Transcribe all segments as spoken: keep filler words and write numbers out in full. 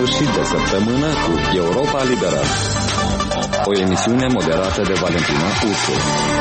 sfârșit de săptămână cu Europa Liberă, o emisiune moderată de Valentina Ursu.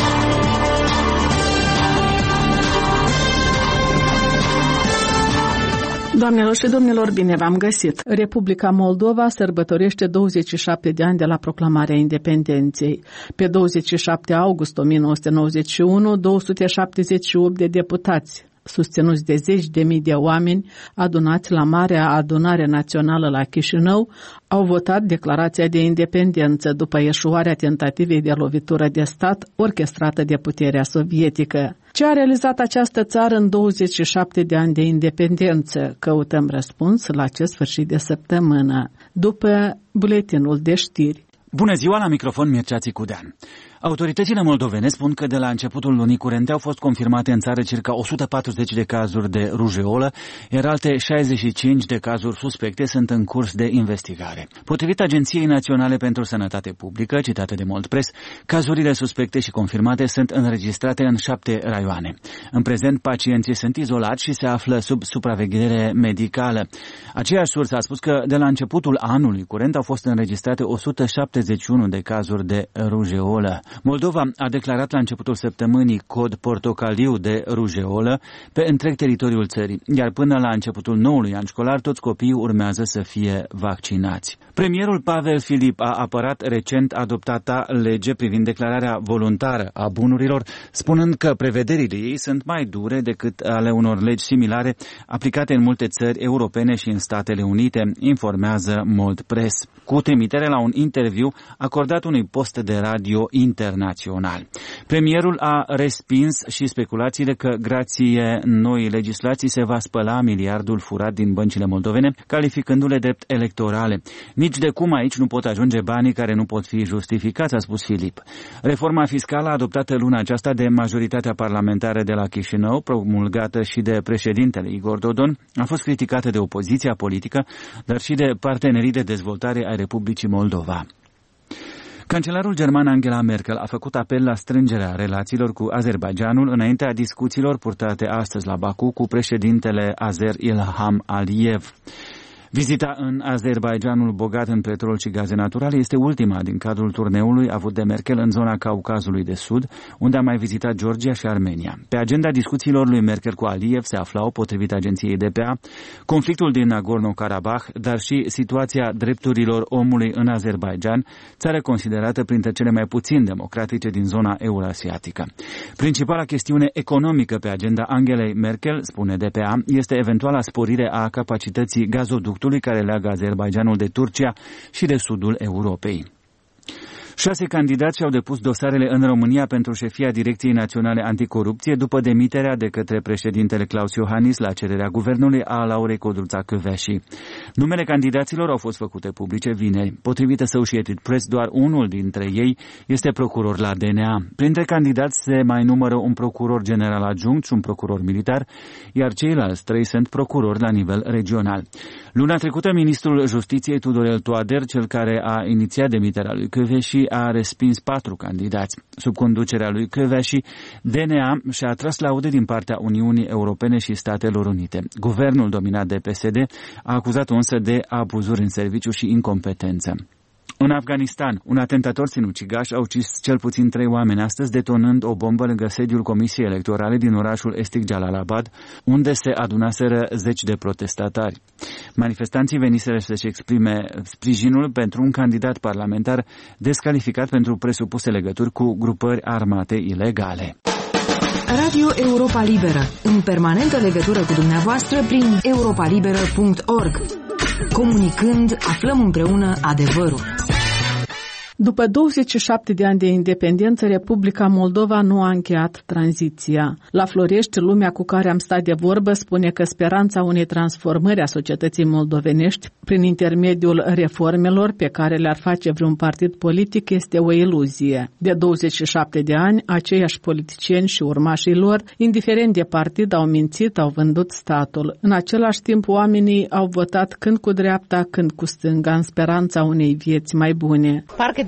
Doamnelor și domnilor, bine v-am găsit! Republica Moldova sărbătorește douăzeci și șapte de ani de la proclamarea independenței. Pe douăzeci și șapte august o mie nouă sute nouăzeci și unu, două sute șaptezeci și opt de deputați, susținuți de zeci de mii de oameni adunați la Marea Adunare Națională la Chișinău, au votat declarația de independență după eșuarea tentativei de lovitură de stat orchestrată de puterea sovietică. Ce a realizat această țară în douăzeci și șapte de ani de independență? Căutăm răspuns la acest sfârșit de săptămână, după buletinul de știri. Bună ziua, la microfon Mircea Țicudean. Autoritățile moldovene spun că de la începutul lunii curente au fost confirmate în țară circa o sută patruzeci de cazuri de rujeolă, iar alte șaizeci și cinci de cazuri suspecte sunt în curs de investigare. Potrivit Agenției Naționale pentru Sănătate Publică, citată de Moldpress, cazurile suspecte și confirmate sunt înregistrate în șapte raioane. În prezent, pacienții sunt izolați și se află sub supraveghere medicală. Aceeași sursă a spus că de la începutul anului curent au fost înregistrate o sută șaptezeci și unu de cazuri de rujeolă. Moldova a declarat la începutul săptămânii cod portocaliu de rujeolă pe întreg teritoriul țării, iar până la începutul noului an școlar toți copiii urmează să fie vaccinați. Premierul Pavel Filip a apărat recent adoptata lege privind declararea voluntară a bunurilor, spunând că prevederile ei sunt mai dure decât ale unor legi similare aplicate în multe țări europene și în Statele Unite, informează Moldpress, cu trimitere la un interviu acordat unui post de radio internațional. Premierul a respins și speculațiile că, grație noii legislații, se va spăla miliardul furat din băncile moldovene, calificându-le drept electorale. Nici de cum aici nu pot ajunge banii care nu pot fi justificați, a spus Filip. Reforma fiscală adoptată luna aceasta de majoritatea parlamentară de la Chișinău, promulgată și de președintele Igor Dodon, a fost criticată de opoziția politică, dar și de partenerii de dezvoltare ai Republicii Moldova. Cancelarul german Angela Merkel a făcut apel la strângerea relațiilor cu Azerbaidjanul înaintea discuțiilor purtate astăzi la Baku cu președintele azer Ilham Aliyev. Vizita în Azerbaidjanul bogat în petrol și gaze naturale este ultima din cadrul turneului avut de Merkel în zona Caucazului de Sud, unde a mai vizitat Georgia și Armenia. Pe agenda discuțiilor lui Merkel cu Aliyev se aflau, potrivit agenției D P A, conflictul din Nagorno-Karabakh, dar și situația drepturilor omului în Azerbaidjan, țară considerată printre cele mai puțin democratice din zona eurasiatică. Principala chestiune economică pe agenda Angelei Merkel, spune D P A, este eventuala sporire a capacității gazoductului care leagă Azerbaidjanul de Turcia și de sudul Europei. Șase candidați și-au depus dosarele în România pentru șefia Direcției Naționale Anticorupție după demiterea de către președintele Claus Iohannis la cererea guvernului a Laurei Codruța-Kövesi. Numele candidaților au fost făcute publice vineri. Potrivit Associated Press, doar unul dintre ei este procuror la D N A. Printre candidați se mai numără un procuror general adjunct și un procuror militar, iar ceilalți trei sunt procurori la nivel regional. Luna trecută, ministrul Justiției Tudorel Toader, cel care a inițiat demiterea lui Kövesi, a respins patru candidați. Sub conducerea lui Kövesi, D N A și-a atras laude din partea Uniunii Europene și Statelor Unite. Guvernul dominat de P S D a acuzat însă de abuzuri în serviciu și incompetență. În Afganistan, un atentator sinucigaș a ucis cel puțin trei oameni astăzi, detonând o bombă lângă sediul Comisiei Electorale din orașul estic Jalalabad, unde se adunaseră zeci de protestatari. Manifestanții veniseră să-și exprime sprijinul pentru un candidat parlamentar descalificat pentru presupuse legături cu grupări armate ilegale. Radio Europa Liberă, în permanentă legătură cu dumneavoastră prin europa liberă punct org. Comunicând, aflăm împreună adevărul. După douăzeci și șapte de ani de independență, Republica Moldova nu a încheiat tranziția. La Florești, lumea cu care am stat de vorbă spune că speranța unei transformări a societății moldovenești prin intermediul reformelor pe care le-ar face vreun partid politic este o iluzie. De douăzeci și șapte de ani, aceiași politicieni și urmașii lor, indiferent de partid, au mințit, au vândut statul. În același timp, oamenii au votat când cu dreapta, când cu stânga, în speranța unei vieți mai bune. Parcă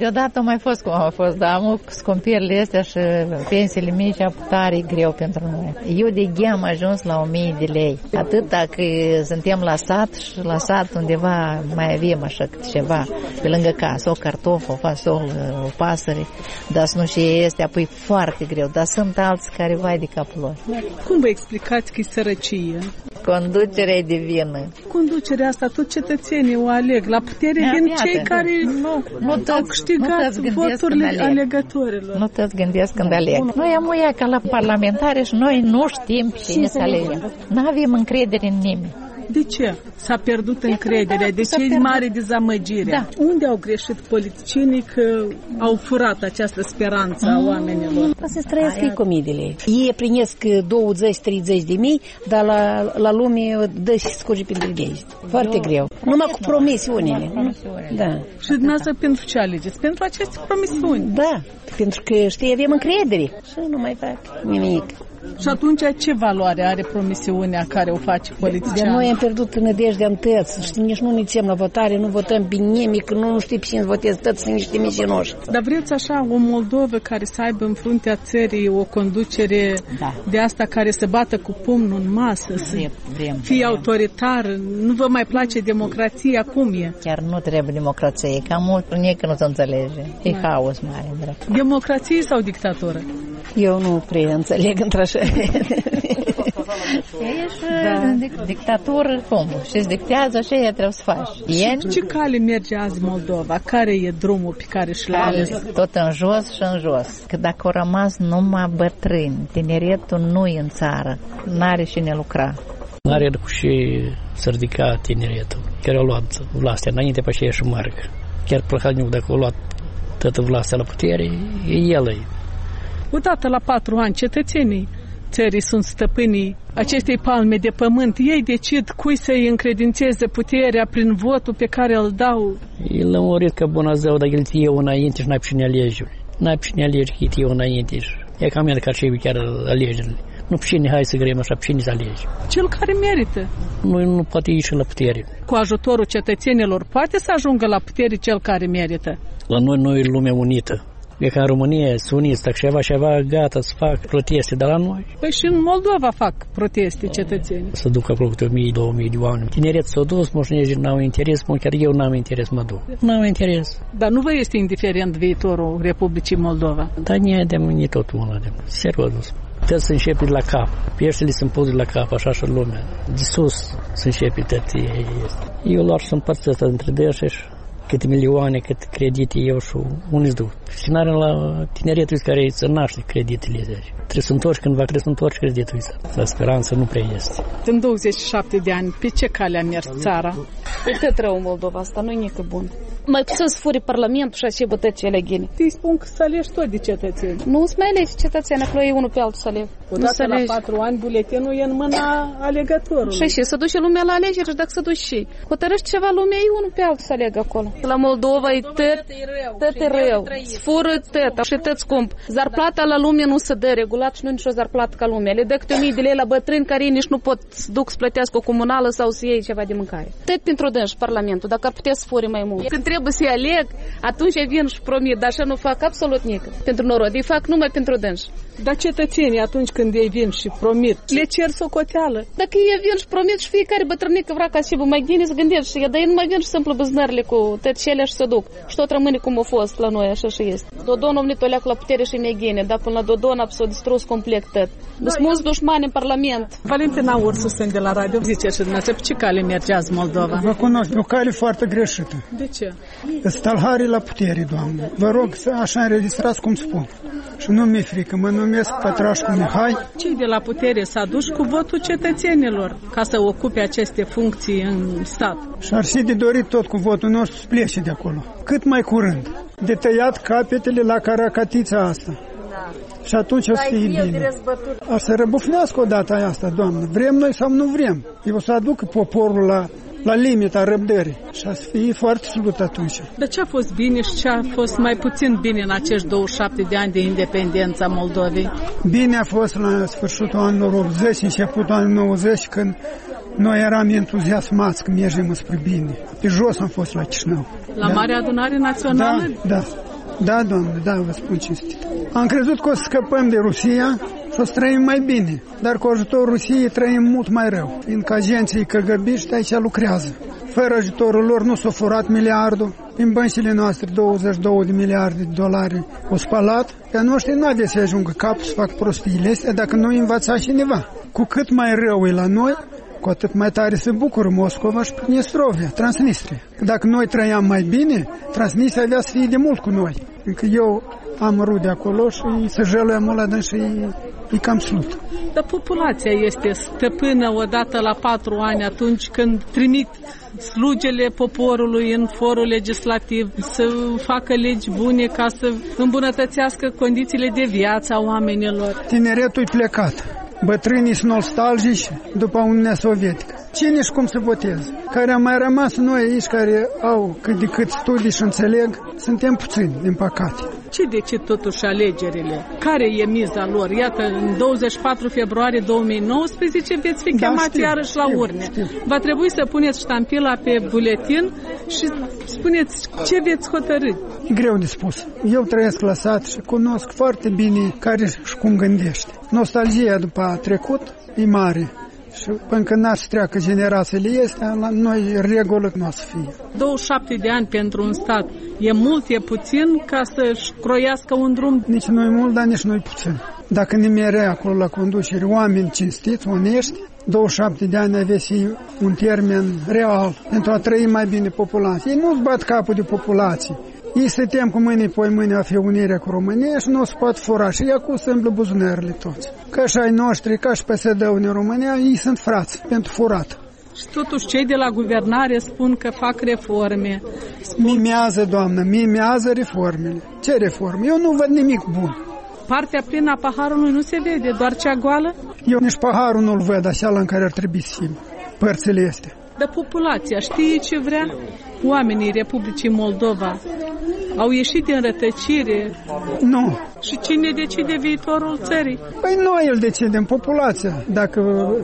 deodată a mai fost cum a fost, dar am scumpierile astea și pensiile mici tare greu pentru noi. Eu de ghea am ajuns la o mie de lei. Atâta că suntem la sat și la sat undeva mai avem așa ceva pe lângă casă, o cartof, o fasol, o pasăre, dar să nu și este apoi foarte greu. Dar sunt alți care vai de capul lor. Cum vă explicați că e sărăcie? Conducerea e de vină. Conducerea asta tot cetățenii o aleg. La putere vin cei care nu, nu au toți, câștigat nu voturile alegătorilor. Nu toți gândesc când aleg. Noi am uia ca la parlamentare și noi nu știm cine să alegem. Nu avem încredere în nimeni. De ce? S-a pierdut încrederea. De ce e mare dezamăgire? Da. Unde au greșit politicienii că au furat această speranță a oamenilor? Să-ți trăiesc ecomidele. Ei primesc douăzeci treizeci de mii, dar la, la lume dă și scurge pentru ei. Foarte greu. Numai cu promisiunile. Da. Și dumneavoastră pentru ce alegeți? Pentru aceste promisiuni? Da, pentru că știi, avem încredere. Și nu mai fac nimic. Și atunci ce valoare are promisiunea care o face politicianul? De noi am pierdut nădejdea în tăți. Știi, nici nu ne ținem la votare, nu votăm pe nimic, nu, nu știi pe cine votezi, tăți sunt niște mișinoși. Dar vreți așa o Moldovă care să aibă în fruntea țării o conducere da. De asta care să bată cu pumnul în masă, să vrem, fie vrem. Autoritar, nu vă mai place democrația, cum e? Chiar nu trebuie democrație, e cam mult prin ei că nu se înțelege. E da. Haos mare. Drept. Democrație sau dictatură? Eu nu prea înțeleg într-așa. Da. Dictatură, cum? Și-ți dictează și ea trebuie să faci. Și ce cale merge azi Moldova? Care e drumul pe care și-l ales? Tot în jos și în jos. Că dacă au rămas numai bătrâni, tineretul nu e în țară, n-are cine lucra. N-are și să ridica tineretul, care au luat vlastia înainte pe aceea și margă. Chiar Plăhaniuc, dacă au luat toată vlastia la putere, e el ei. Odată la patru ani, cetățenii țării sunt stăpânii acestei palme de pământ. Ei decid cui să-i încredințeze puterea prin votul pe care îl dau. El l-a murit ca Bunăzeu, dar el eu înainte și n-ai pe cine alege. N-ai pe cine alege, că eu înainte. E ca mine, ca cei chiar alegerile. Nu pe cine, hai să grem așa, pe cine să alege. Cel care merită. Nu, nu poate ieși la putere. Cu ajutorul cetățenilor poate să ajungă la putere cel care merită. La noi, noi e lumea unită. E ca în România, sunt uniți, dacă ceva, ceva, gata, să fac proteste, dar la noi... Păi și în Moldova fac proteste cetățeni. Să duc aproape o mie, două mii de oameni. Tineret s-au dus, moștenezii n-au interes, mă, chiar eu n-am interes, mă duc. N-am interes. Dar nu vă este indiferent viitorul Republicii Moldova? Dar ne de mâine tot una, de serios. Tot să începe de la cap. Peștele sunt puse de la cap, așa și lumea. De sus să începe tot. Eu lor să împărțesc asta între dăși și câte milioane, câte credite eu și unde-ți duc. Și n-are la tineretul care să naște creditele. Trebuie să întorci cândva, trebuie să întorci creditul ăsta. La speranță nu prea este. În douăzeci și șapte de ani, pe ce cale a mers țara? E tot rău Moldova asta, nu e nică bun. Mai puțin să furi Parlamentul și așa bătăți cele ghine. Îi spun că să alegi tot de cetățeni. Nu îți mai alegi cetățeni, acolo e unul pe altul să alegi. Odată la patru ani, buletinul e în mâna alegătorului. Și și să duce lumea la alegeri și dacă să duci și hotărăști ceva, lumea e unul pe altul să alegă acolo. La Moldova e tot, tot e rău. Îți fură tot și tot scump. Zarplata la lume nu se dă regulat și nu nicio zarplată ca lumea. Le dă câte o mie de lei la bătrâni care nici nu pot să duc să plătească o comunală sau să iei ceva de mâncare. Tot pentru dânși Parlamentul, dacă ar putea să fure mai mult. Când trebuie să-i aleg, atunci vin și promit, dar așa nu fac absolut nică pentru norod. Ei fac numai pentru dânși. Dar cetățenii atunci când ei vin și promit, le cer socoteală. Dacă ei vin și promit și fiecare bătrânică vrea ca și mai bine să gândești și ea, dar ei nu mai vin și să împlă băznările cu tăcelea și să duc. Și tot rămâne cum a fost la noi, așa și este. Dodon omnit o leacă la putere și mai ghine, dar până la Dodon s-a distrus complet tot. Sunt mulți dușmani în Parlament. Valentina Ursu sunt de la radio. Zice și dumneavoastră, pe ce cale mergeați Moldova? Vă cunosc, o cale foarte greșită. De ce? Stalharii la putere, doamnă. Vă rog să așa înregistrați cum spun. Și nu mi-e frică, mă numesc Pătrașcu Mihai. Cei de la putere s-a dus cu votul cetățenilor ca să ocupe aceste funcții în stat. Și ar fi de dorit tot cu votul nostru să plece de acolo. Cât mai curând. De tăiat capetele la caracatița asta. Da. Și atunci o să fie bine. Ar să răbufnească odată asta, doamnă. Vrem noi sau nu vrem. Eu o să aduc poporul la... la limita răbdării. Și a să fie foarte slut atunci. De ce a fost bine și ce a fost mai puțin bine în acești douăzeci și șapte de ani de independență a Moldovei? Bine a fost la sfârșitul anilor optzeci, începutul anilor nouăzeci, când noi eram entuziasmați că mergem spre bine. Pe jos am fost la Chișinău. La da? Marea Adunare Națională? Da, da. Da, Doamne, da, vă spun cinstit. Am crezut că o să scăpăm de Rusia și o să trăim mai bine, dar cu ajutorul Rusiei trăim mult mai rău, fiindcă agenții căgăbiști aici lucrează. Fără ajutorul lor nu s-a furat miliardul, din băncile noastre douăzeci și două de miliarde de dolari au spălat, pe noștri nu avea să ajungă cap să fac prostiile astea dacă nu învăța cineva. Cu cât mai rău e la noi, cu atât mai tare se bucură Moscova și Pridnestrovia, Transnistria. Dacă noi trăiam mai bine, Transnistria avea să fie de mult cu noi. Încă eu am rude acolo și să jăluia mult și e cam slut. Dar populația este stăpână odată la patru ani atunci când trimit slugele poporului în forul legislativ să facă legi bune ca să îmbunătățească condițiile de viață a oamenilor. Tineretul e plecat. Bătrânii sunt nostalgici după Uniunea Sovietică. Cine și cum să voteze? Care am mai rămas noi aici, care au cât de cât studii și înțeleg, suntem puțini, din păcate. Ce decid totuși alegerile? Care e miza lor? Iată, în douăzeci și patru februarie două mii nouăsprezece veți fi da, chemați știu, iarăși la urne. Știu. Va trebui să puneți ștampila pe buletin și spuneți ce veți hotărî. E greu de spus. Eu trăiesc la sat și cunosc foarte bine care și cum gândește. Nostalgia după trecut e mare. Și până când n-ar să treacă generațiile astea, la noi regulă nu o să fie. douăzeci și șapte de ani pentru un stat e mult, e puțin ca să-și croiască un drum? Nici nu e mult, dar nici nu e puțin. Dacă ne merea acolo la conducere oameni cinstiți, onești, douăzeci și șapte de ani avea și un termen real pentru a trăi mai bine populația. Ei nu-ți bat capul de populație. Ei se tem cu mâine, poi mâine a fi unirea cu România și nu o să poate fura. Și acum se îmblă buzunarele toți. Ca și ai noștri, ca și P S D-ul în România, ei sunt frați pentru furat. Și totuși cei de la guvernare spun că fac reforme. Spun... Mimează, doamnă, mimează reformele. Ce reforme? Eu nu văd nimic bun. Partea plină a paharului nu se vede, doar cea goală? Eu nici paharul nu-l văd așa în care ar trebui să fie părțile astea. Dar populația știe ce vrea? Oamenii Republicii Moldova au ieșit din rătăcire? Nu. Și cine decide viitorul țării? Păi noi îl decidem, populația. Dacă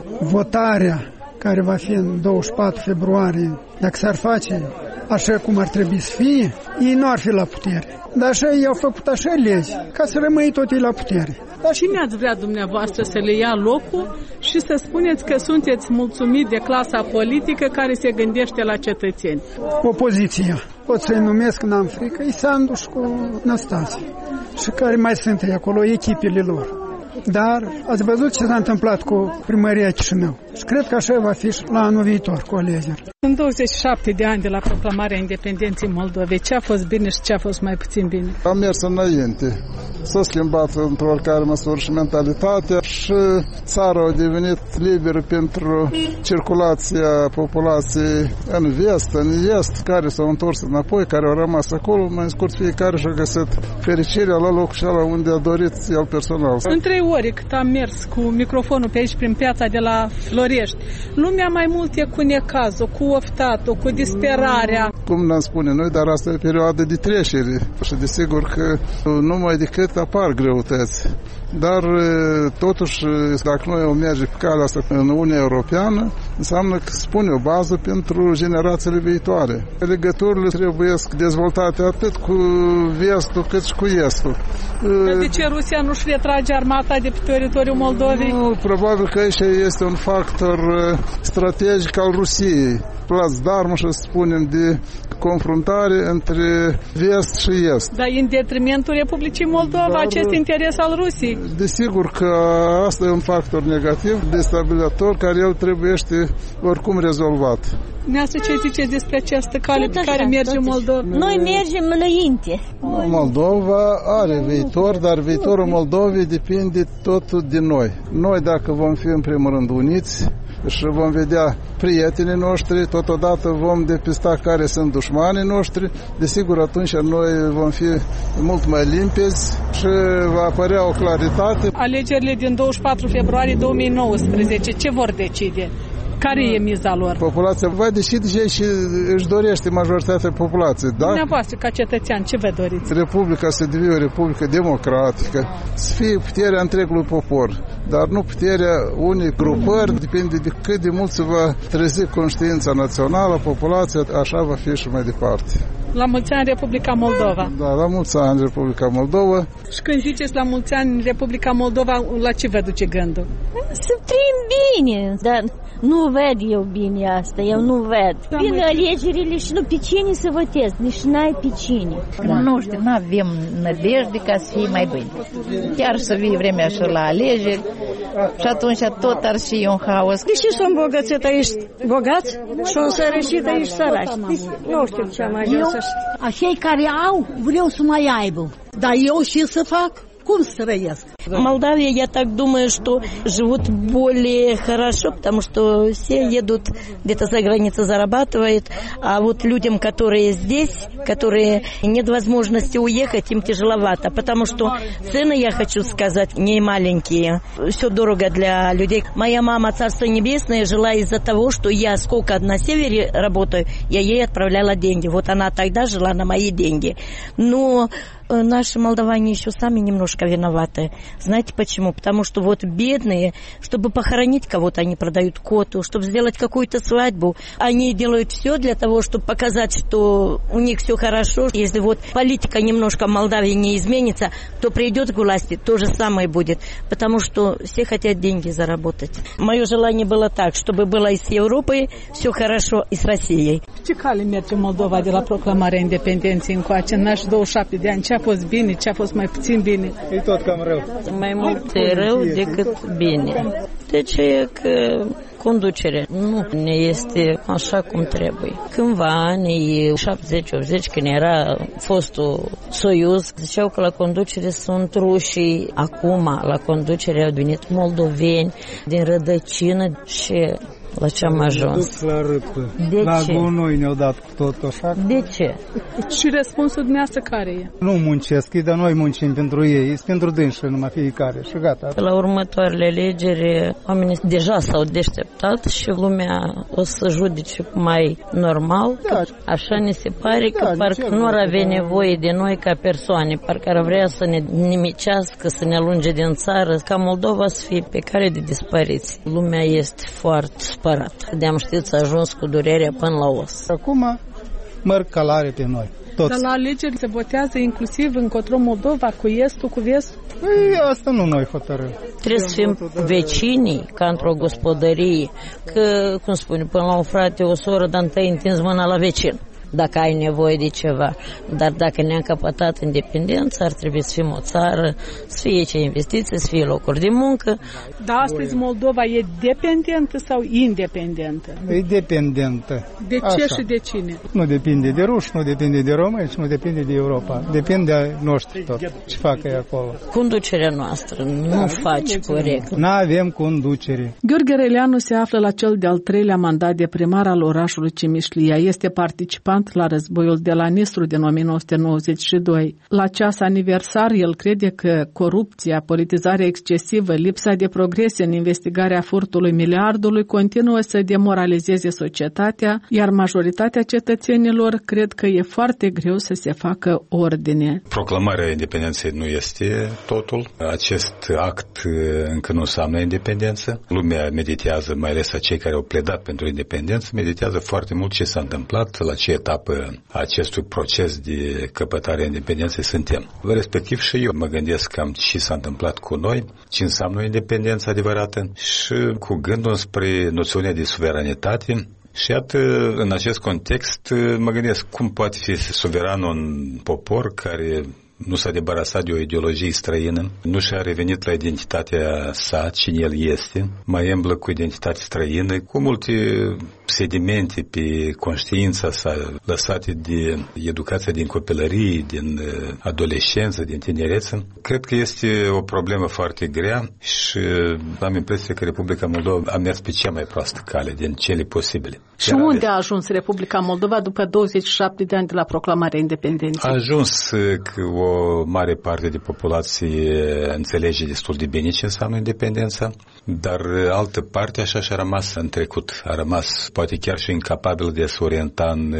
votarea care va fi în douăzeci și patru februarie, dacă s-ar face așa cum ar trebui să fie, ei nu ar fi la putere. Dar așa ei au făcut așa legi, ca să rămâi tot ei la putere. Dar cine ați vrea dumneavoastră să le ia locul și să spuneți că sunteți mulțumit de clasa politică care se gândește la cetățeni? Opoziția. Pot să-i numesc, n-am frică, e Sandu și cu Năstase. Și care mai sunt ei acolo, echipele lor. Dar ați văzut ce s-a întâmplat cu primăria Chișinău. Și cred că așa va fi și la anul viitor cu alegeri. În douăzeci și șapte de ani de la proclamarea independenței Moldovei, ce a fost bine și ce a fost mai puțin bine? Am mers înainte. S-a schimbat într-o oricare măsură și mentalitatea și țara a devenit liberă pentru circulația populației în vest, în est, care s-au întors înapoi, care au rămas acolo. Mai scurt, fiecare și-a găsit fericirea la locul și ala unde a dorit el personal. În trei ore cât am mers cu microfonul pe aici prin piața de la Florești, lumea mai mult e cu necazul, cu oftatul, cu disperarea. Cum ne-am spune noi, dar asta e o perioadă de trecere și desigur că numai decât apar greutăți. Dar totuși, dacă noi o merge pe calea asta în Uniunea Europeană, înseamnă că spune o bază pentru generațiile viitoare. Legăturile trebuie dezvoltate atât cu vestul cât și cu estul. De ce Rusia nu-și retrage armata de pe teritoriul Moldovei? Nu, probabil că aici este un factor strategic al Rusiei. Placdarmă, să spunem, de confruntare între vest și est. Dar în detrimentul Republicii Moldova, Dar, acest interes al Rusiei? Desigur că asta e un factor negativ, destabilizator, care el trebuie oricum rezolvat. Neastră, ce ziceți despre această cale pe care merge Moldova? Noi mergem înainte. Moldova are viitor, dar viitorul Moldovei depinde tot de noi. Noi, dacă vom fi în primul rând uniți și vom vedea prietenii noștri, totodată vom depista care sunt dușmanii noștri, desigur atunci noi vom fi mult mai limpezi și va apărea o claritate. Alegerile din douăzeci și patru februarie două mii nouăsprezece, ce vor decide? Care e miza lor? Populația va decide și își dorește majoritatea populației. Da? Dumneavoastră, ca cetățean, ce vă doriți? Republica să devină o republică democratică, să fie puterea întregului popor, dar nu puterea unei grupări, depinde de cât de mult se va trezi conștiința națională, populația, așa va fi și mai departe. La mulți ani Republica Moldova. Da, la mulți ani Republica Moldova. Și când ziceți la mulți ani Republica Moldova, la ce vă duce gândul? Să trăim bine, dar nu ved eu bine asta, eu nu ved. Da, vin alegerile și nu pe cine să votez, nici n-ai pe cine. Nu știu, nu avem nădejde ca să fie mai bine. Chiar să vii vremea și la alegeri și atunci tot ar fi un haos. Deși s-au îmbogățit aici bogați și au sărășit aici săraci. Nu știu ce am ajuns. Cei care au, vreau să mai aibă. Dar eu și să fac? Cum să трăiesc? Молдавия, я так думаю, что живут более хорошо, потому что все едут где-то за границей, зарабатывают, а вот людям, которые здесь, которые нет возможности уехать, им тяжеловато, потому что цены, я хочу сказать, не маленькие, все дорого для людей. Моя мама, Царство Небесное, жила из-за того, что я сколько на севере работаю, я ей отправляла деньги. Вот она тогда жила на мои деньги. Но наши молдаване еще сами немножко виноваты. Знаете почему? Потому что вот бедные, чтобы похоронить кого-то, они продают коту, чтобы сделать какую-то свадьбу, они делают все для того, чтобы показать, что у них все хорошо. Если вот политика немножко в Молдавии не изменится, то придет к власти, то же самое будет. Потому что все хотят деньги заработать. Мое желание было так, чтобы было и с Европой все хорошо, и с Россией. Ce cale merge Moldova de la proclamarea independenței încoace? În naș douăzeci și șapte de ani, ce a fost bine, ce a fost mai puțin bine? E tot cam rău. Mai mult e rău decât bine. De ce e că conducerea nu ne este așa cum trebuie. Cândva anii șaptezeci optzeci, când era fostul Soiuz, ziceau că la conducere sunt rușii. Acum la conducere au venit moldoveni din rădăcină și la ce am ajuns. La râpă. De la ce? gunoi ne-au dat cu tot așa. De ce? Și răspunsul dumneavoastră care e? Nu muncesc, dar noi muncim pentru ei, este pentru dânși numai fiecare și gata. La următoarele alegeri, oamenii deja s-au deșteptat și lumea o să judece mai normal. Da. Așa ne se pare da, că parcă nu ar avea nevoie de noi ca persoane, parcă ar vrea să ne nimicească, să ne alunge din țară, ca Moldova să fie pe cale de dispariție. Lumea este foarte spărat. De-am știut să ajuns cu durerea până la os. Acum merg calare pe noi. Toți. Dar la alegeri se votează inclusiv încotro Moldova, cu estul, cu vestul? Ei, asta nu noi hotărâm. Trebuie să fim vecinii, ca într-o gospodărie. Că, cum spune, până la un frate, o soră, dar întâi întinzi mâna la vecin, dacă ai nevoie de ceva. Dar dacă ne-am căpătat independență, ar trebui să fim o țară, să fie aici investiții, să fie locuri de muncă. Dar astăzi Moldova e dependentă sau independentă? E dependentă. De ce așa. Și de cine? Nu depinde de ruși, nu depinde de români și nu depinde de Europa. Depinde de noștri tot. Ce fac ei acolo? Conducerea noastră nu da, face corect. N-avem conducere. Gheorghe Răileanu se află la cel de-al treilea mandat de primar al orașului Cimișlia. Este participant la războiul de la Nistru din o mie nouă sute nouăzeci și doi. La ceas aniversar, el crede că corupția, politizarea excesivă, lipsa de progrese în investigarea furtului miliardului continuă să demoralizeze societatea, iar majoritatea cetățenilor cred că e foarte greu să se facă ordine. Proclamarea independenței nu este totul. Acest act încă nu înseamnă independență. Lumea meditează, mai ales cei care au pledat pentru independență, meditează foarte mult ce s-a întâmplat, la ce etapă acestui proces de căpătare a independenței suntem. Respectiv și eu mă gândesc cam ce s-a întâmplat cu noi, ce înseamnă independența adevărată și cu gândul spre noțiunea de suveranitate. Și iată, în acest context, mă gândesc cum poate fi suveran un popor care nu s-a debarasat de o ideologie străină, nu și-a revenit la identitatea sa, cine el este, mai umblă cu identitate străină, cu multe sedimente pe conștiința sa lăsate de educația din copilărie, din adolescență, din tinereță. Cred că este o problemă foarte grea și am impresia că Republica Moldova a mers pe cea mai proastă cale din cele posibile. Și Iar unde a ajuns Republica Moldova după douăzeci și șapte de ani de la proclamarea independenței? A ajuns că o o mare parte de populație înțelege destul de bine ce înseamnă independența, dar altă parte așa și-a rămas în trecut. A rămas poate chiar și incapabil de a se orienta în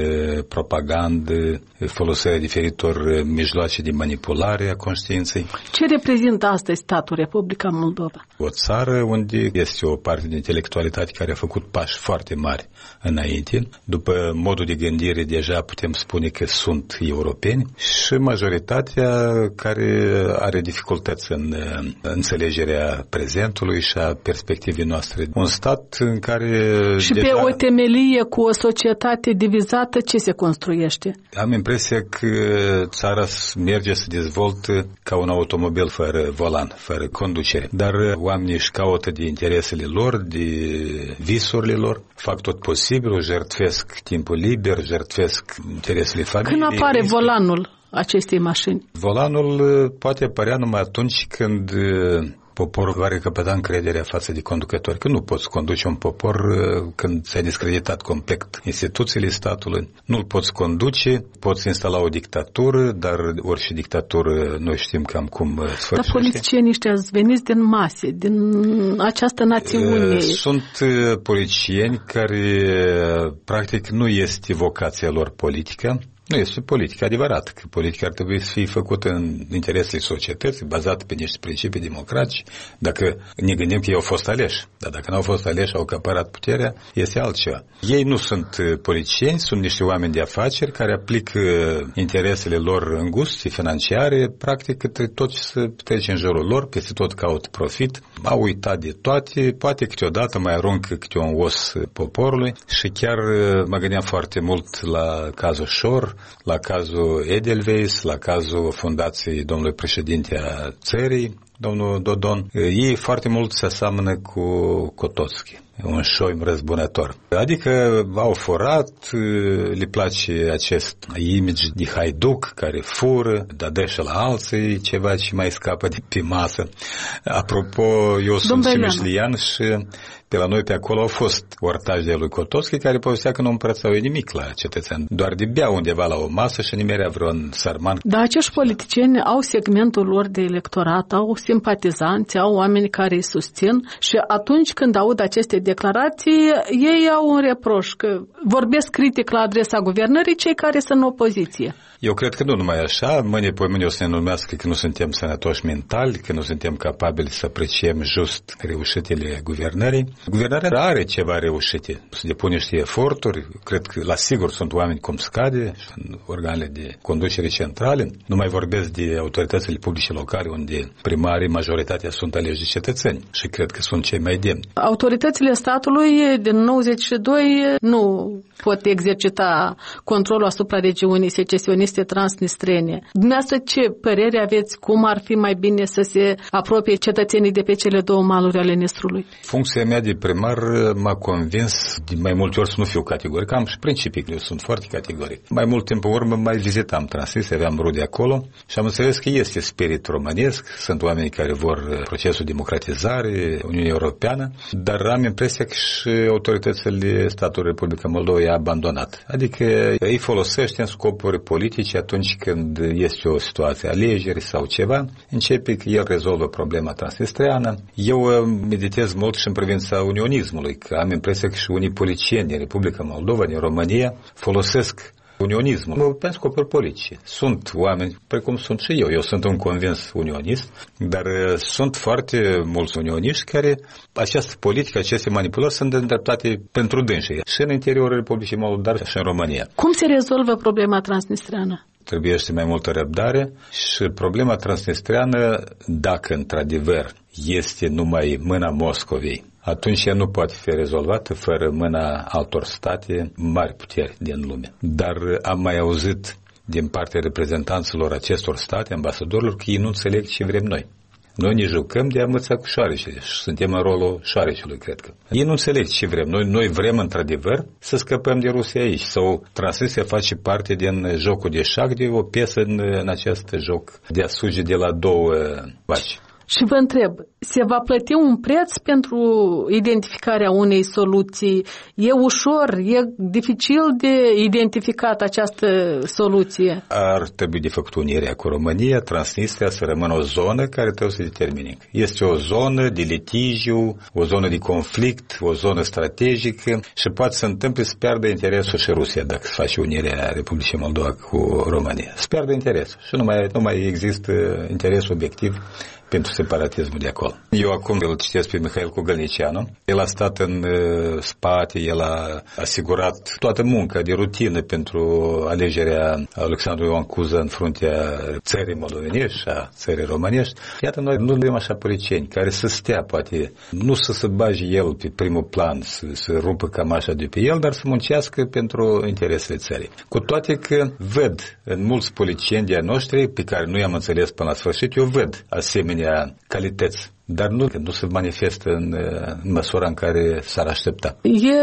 propagandă, folosirea diferitor mijloace de manipulare a conștiinței. Ce reprezintă astăzi statul Republica Moldova? O țară unde este o parte de intelectualitate care a făcut pași foarte mari înainte. După modul de gândire deja putem spune că sunt europeni și majoritatea care are dificultăți în înțelegerea prezentului și a perspectivei noastre. Un stat în care și deja... pe o temelie cu o societate divizată ce se construiește? Am impresia că țara merge să dezvolte ca un automobil fără volan, fără conducere. Dar oamenii își caută de interesele lor, de visurile lor, fac tot posibilul, jertfesc timpul liber, jertfesc interesele familiei. Când apare volanul acestei mașini? Volanul poate apărea numai atunci când poporul va recăpăta încrederea față de conducători. Că nu poți conduce un popor când ți-ai discreditat complet instituțiile statului. Nu-l poți conduce, poți instala o dictatură, dar orice dictatură noi știm cam cum sfârșește. Dar politicienii ăștia veniți din mase, din această națiune. Sunt politicieni care practic nu este vocația lor politică. Nu este politică adevărată, că politica ar trebui să fie făcută în interesele societății, bazată pe niște principii democratice. Dacă ne gândim că ei au fost aleși, dar dacă nu au fost aleși, au acaparat puterea, este altceva. Ei nu sunt politicieni, sunt niște oameni de afaceri care aplică interesele lor înguste, financiare, practic către tot ce se trece în jurul lor, peste tot caută profit, au uitat de toate, poate câteodată mai aruncă câte un os poporului și chiar mă gândeam foarte mult la cazul Șor, la cazul Edelweiss, la cazul fundației domnului președinte a țării, domnul Dodon. Ei foarte mult se aseamănă cu Kototski, un șoim răzbunător. Adică au furat, le place acest image de haiduc care fură, dar dă și la alții ceva ce mai scapă de pe masă. Apropo, eu sunt cimeșlian și de la noi pe acolo au fost ortași de lui Kototski care povestea că nu împărățau nimic la cetățean, doar de bea undeva la o masă și nimerea vreun sărman. Dar acești politicieni au segmentul lor de electorat, au simpatizanți, au oameni care îi susțin și atunci când aud aceste declarații, ei au un reproș că vorbesc critic la adresa guvernării cei care sunt în opoziție. Eu cred că nu numai așa, mâine pe mâine o să ne numească că nu suntem sănătoși mentali, că nu suntem capabili să apreciem just reușitele guvernării. Guvernarea are ceva reușite, se depune niște eforturi, cred că la sigur sunt oameni cum scade și în organele de conducere centrale. Nu mai vorbesc de autoritățile publice locale unde primarii, majoritatea sunt aleși de cetățeni și cred că sunt cei mai demni. Autoritățile statului din nouăzeci și doi nu pot exercita controlul asupra regiunii secesioniste transnistrene. Dumneavoastră ce părere aveți? Cum ar fi mai bine să se apropie cetățenii de pe cele două maluri ale Nistrului? Funcția mea de primar m-a convins de mai multe ori să nu fiu categoric. Am și principii, că eu sunt foarte categoric. Mai mult timp în urmă mai vizitam Transnistria, aveam rude acolo și am înțeles că este spirit românesc, sunt oameni care vor procesul de democratizare, Uniunea Europeană, dar am impresia că și autoritățile statului Republica Moldova i-a abandonat. Adică îi folosește în scopuri politice atunci când este o situație alegeri sau ceva, începe că el rezolvă problema transnistreană. Eu meditez mult și în privința unionismului, că am impresia că și unii politicieni din Republica Moldova, din România, folosesc unionismul pentru scopuri politice. Sunt oameni, precum sunt și eu. Eu sunt un convins unionist, dar sunt foarte mulți unioniști care această politică, aceste manipulări sunt îndreptate pentru dânsii și în interiorul Republicii Moldova, dar și în România. Cum se rezolvă problema transnistreană? Trebuie să mai multă răbdare și problema transnistreană, dacă într-adevăr este numai mâna Moscovei, atunci ea nu poate fi rezolvată fără mâna altor state mari puteri din lume. Dar am mai auzit din partea reprezentanților acestor state, ambasadorilor, că ei nu înțeleg ce vrem noi. Noi ne jucăm de amăța cu șoarecele și suntem în rolul șoarecelui, cred că. Ei nu înțeleg ce vrem. Noi, noi vrem, într-adevăr, să scăpăm de Rusia aici. Sau Transnistria face parte din jocul de șac, de o piesă în, în acest joc de a suge de la două vaci. Și vă întreb, se va plăti un preț pentru identificarea unei soluții? E ușor, e dificil de identificat această soluție? Ar trebui de făcut unirea cu România, Transnistria să rămână o zonă care trebuie să determine. Este o zonă de litigiu, o zonă de conflict, o zonă strategică și poate să întâmple să piardă interesul și Rusia dacă se face unirea Republicii Moldova cu România. Să piardă interesul și nu mai, nu mai există interes obiectiv pentru separatismul de acolo. Eu acum îl citesc pe Mihail Cogălnicianu. El a stat în uh, spate, el a asigurat toată munca de rutină pentru alegerea Alexandru Ioan Cuza în fruntea țării moldovenești și a țării românești. Iată, noi nu avem așa păriceni care să stea, poate, nu să se bage el pe primul plan, să, să rupă cămașa de pe el, dar să muncească pentru interesele țării. Cu toate că văd în mulți politicieni de-a noștri, pe care nu i-am înțeles până la sfârșit, eu văd asemenea calități, dar nu, nu se manifestă în, în măsura în care s-ar aștepta. E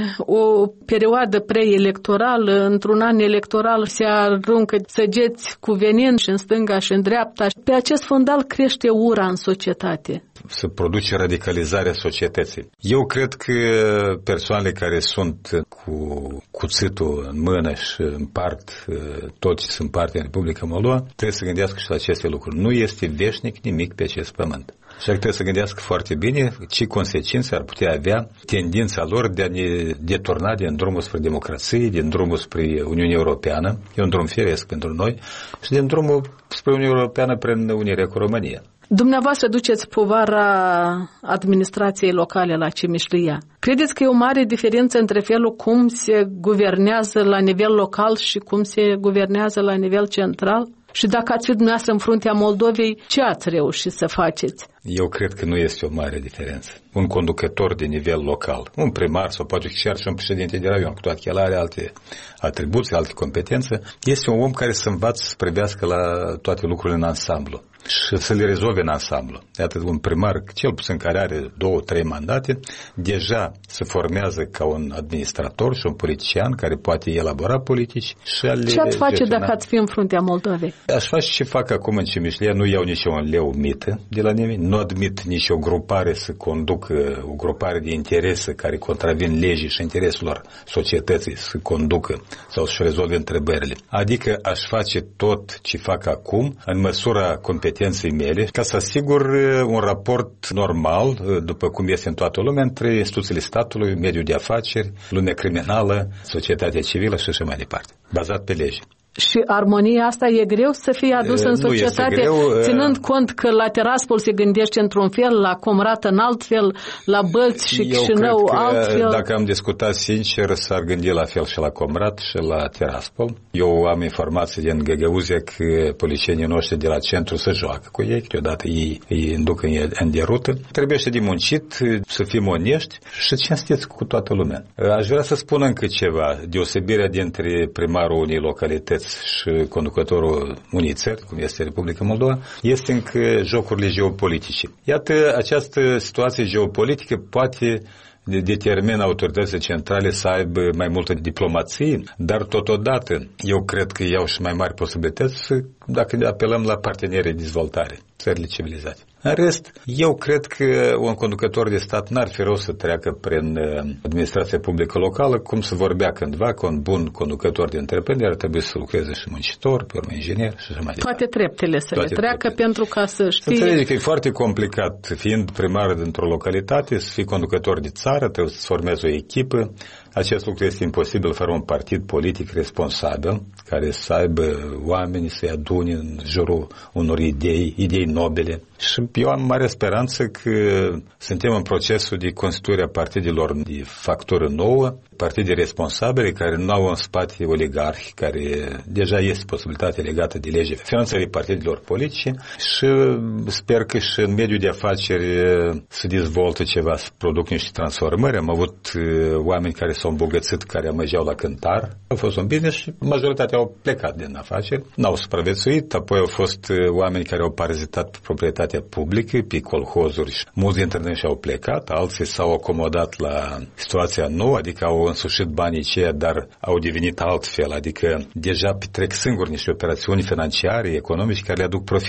o perioadă preelectorală, într-un an electoral se aruncă săgeți cu venin și în stânga și în dreapta. Pe acest fondal crește ura în societate. Se produce radicalizarea societății. Eu cred că persoanele care sunt cu cuțitul în mână și împart tot ce se împarte în Republica Moldova, trebuie să gândească și la aceste lucruri. Nu este veșnic nimic pe acest pământ. Și trebuie să gândească foarte bine ce consecințe ar putea avea tendința lor de a ne deturna din drumul spre democrație, din drumul spre Uniunea Europeană, e un drum firesc pentru noi, și din drumul spre Uniunea Europeană prin unirea cu România. Dumneavoastră duceți povara administrației locale la Cimișlia. Credeți că e o mare diferență între felul cum se guvernează la nivel local și cum se guvernează la nivel central? Și dacă ați fi dumneavoastră în fruntea Moldovei, ce ați reușit să faceți? Eu cred că nu este o mare diferență. Un conducător de nivel local, un primar sau poate chiar și un președinte de raion, cu toate că el are alte atribuții, alte competențe, este un om care să învață să privească la toate lucrurile în ansamblu și să le rezolve în ansamblu. Iată, un primar, cel puțin care are două, trei mandate, deja se formează ca un administrator și un politician care poate elabora politici și a le Ce ați face gestiona. dacă ați fi în fruntea Moldovei? Aș face ce fac acum în Cimișlia, nu iau nici un leu mită de la nimeni, nu admit nici o grupare să conducă, o grupare de interese care contravin legii și intereselor societății să conducă sau să-și rezolve întrebările. Adică aș face tot ce fac acum în măsura competenței mele ca să asigur un raport normal, după cum este în toată lumea, între instituțiile statului, mediul de afaceri, lumea criminală, societatea civilă și așa mai departe, bazat pe lege. Și armonia asta e greu să fie adusă în societate, greu, ținând cont că la Tiraspol se gândește într-un fel, la Comrată în alt fel, la Bălți și Chișinău altfel. Dacă am discutat sincer, s-ar gândi la fel și la Comrat și la Tiraspol. Eu am informații din Găgăuzia că policienii noștri de la centru se joacă cu ei, câteodată ei îi induc în, în derută. Trebuie și de muncit, să fim onești și cinstiți cu toată lumea. Aș vrea să spun încă ceva, deosebirea dintre primarul unei localități și conducătorul unei țări, cum este Republica Moldova, este încă jocurile geopolitice. Iată, această situație geopolitică poate determină autoritățile centrale să aibă mai multă diplomație, dar totodată eu cred că iau și mai mari posibilități dacă apelăm la partenerii de dezvoltare, țările civilizate. În rest, eu cred că un conducător de stat n-ar fi rău să treacă prin administrația publică locală, cum se vorbea cândva, că un bun conducător de întreprindere ar trebui să lucreze și muncitor, pe urmă inginer și așa mai departe. Toate treptele să Toate le treacă treptele. Pentru ca să știe... Să înțelege că e foarte complicat, fiind primar dintr-o localitate, să fii conducător de țară, trebuie să formezi o echipă. Acest lucru este imposibil fără un partid politic responsabil, care să aibă oameni, să-i adune în jurul unor idei, idei nobile. Și eu am mare speranță că suntem în procesul de constituire a partidelor de factură nouă, partide responsabile care nu au în spate oligarhi, care deja este posibilitatea legată de lege finanțării partidelor politice și sper că și în mediul de afaceri se dezvoltă ceva, să produc niște transformări. Am avut oameni care s-au îmbogățit, care mergeau la cântar. A fost un business și majoritatea au plecat din afaceri, n-au supraviețuit, apoi au fost oameni care au parazitat pe proprietatea publică, pe colhozuri și mulți dintre ei și-au plecat, alții s-au acomodat la situația nouă, adică au însușit banii aceia, dar au devenit altfel, adică deja petrec singuri niște operațiuni financiare, economice care le aduc profit.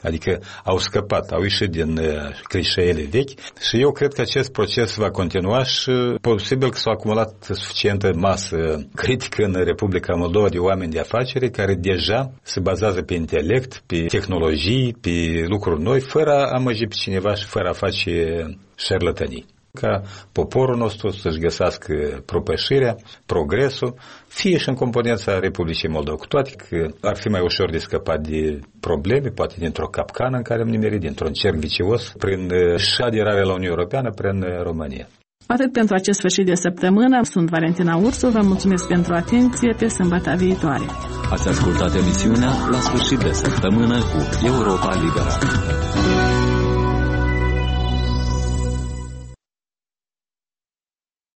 Adică au scăpat, au ieșit din clișeele vechi și eu cred că acest proces va continua și posibil că s-a acumulat suficientă masă critică în Republica Moldova de oameni de afaceri care deja se bazează pe intelect, pe tehnologii, pe lucruri noi, fără a măji pe cineva și fără a face șarlatanii. Ca poporul nostru să-și găsească propășirea, progresul, fie și în componența Republicii Moldova, cu toate că ar fi mai ușor de scăpat de probleme, poate dintr-o capcană în care am nimerit, dintr-un cerc vicios, prin și aderarea la Uniunea Europeană, prin România. Atât pentru acest sfârșit de săptămână. Sunt Valentina Ursu, vă mulțumesc pentru atenție, pe sâmbătă viitoare. Ați ascultat emisiunea La sfârșit de săptămână cu Europa Liberă.